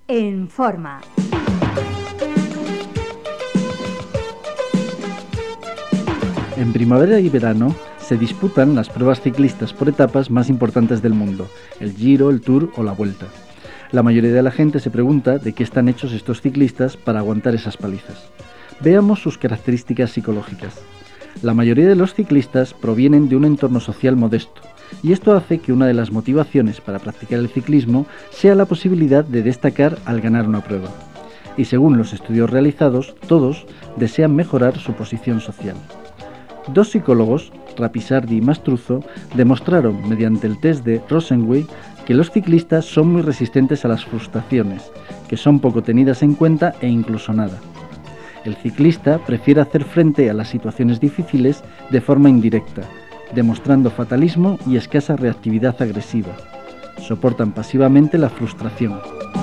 en forma. En primavera y verano se disputan las pruebas ciclistas por etapas más importantes del mundo, el Giro, el Tour o la Vuelta. La mayoría de la gente se pregunta de qué están hechos estos ciclistas para aguantar esas palizas. Veamos sus características psicológicas. La mayoría de los ciclistas provienen de un entorno social modesto, y esto hace que una de las motivaciones para practicar el ciclismo sea la posibilidad de destacar al ganar una prueba. Y según los estudios realizados, todos desean mejorar su posición social. Dos psicólogos, Rapisardi y Mastruzzo, demostraron mediante el test de Rosenweig que los ciclistas son muy resistentes a las frustraciones, que son poco tenidas en cuenta e incluso nada. El ciclista prefiere hacer frente a las situaciones difíciles de forma indirecta, demostrando fatalismo y escasa reactividad agresiva. Soportan pasivamente la frustración.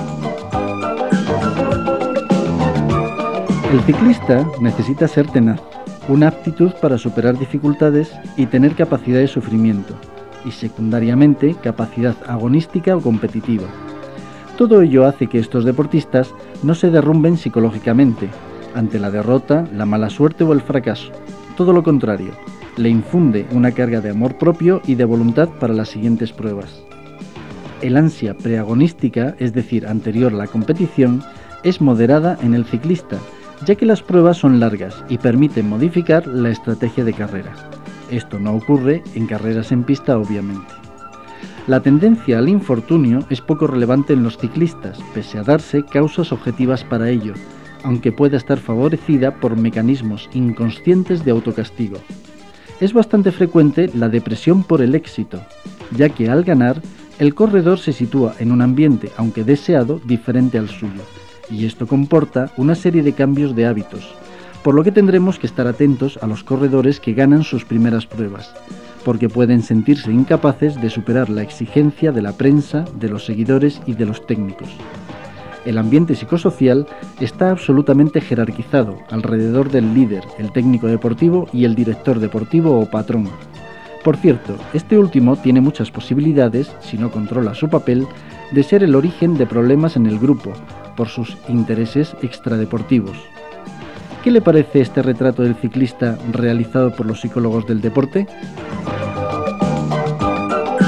El ciclista necesita ser tenaz, una aptitud para superar dificultades y tener capacidad de sufrimiento, y secundariamente capacidad agonística o competitiva. Todo ello hace que estos deportistas no se derrumben psicológicamente ante la derrota, la mala suerte o el fracaso. Todo lo contrario, le infunde una carga de amor propio y de voluntad para las siguientes pruebas. El ansia preagonística, es decir, anterior a la competición, es moderada en el ciclista, ya que las pruebas son largas y permiten modificar la estrategia de carrera. Esto no ocurre en carreras en pista, obviamente. La tendencia al infortunio es poco relevante en los ciclistas, pese a darse causas objetivas para ello, aunque pueda estar favorecida por mecanismos inconscientes de autocastigo. Es bastante frecuente la depresión por el éxito, ya que al ganar, el corredor se sitúa en un ambiente, aunque deseado, diferente al suyo, y esto comporta una serie de cambios de hábitos, por lo que tendremos que estar atentos a los corredores que ganan sus primeras pruebas, porque pueden sentirse incapaces de superar la exigencia de la prensa, de los seguidores y de los técnicos. El ambiente psicosocial está absolutamente jerarquizado alrededor del líder, el técnico deportivo y el director deportivo o patrón. Por cierto, este último tiene muchas posibilidades, si no controla su papel, de ser el origen de problemas en el grupo, por sus intereses extradeportivos. ¿Qué le parece este retrato del ciclista realizado por los psicólogos del deporte?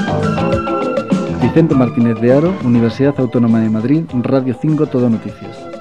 Vicente Martínez de Haro, Universidad Autónoma de Madrid, Radio 5 Todo Noticias.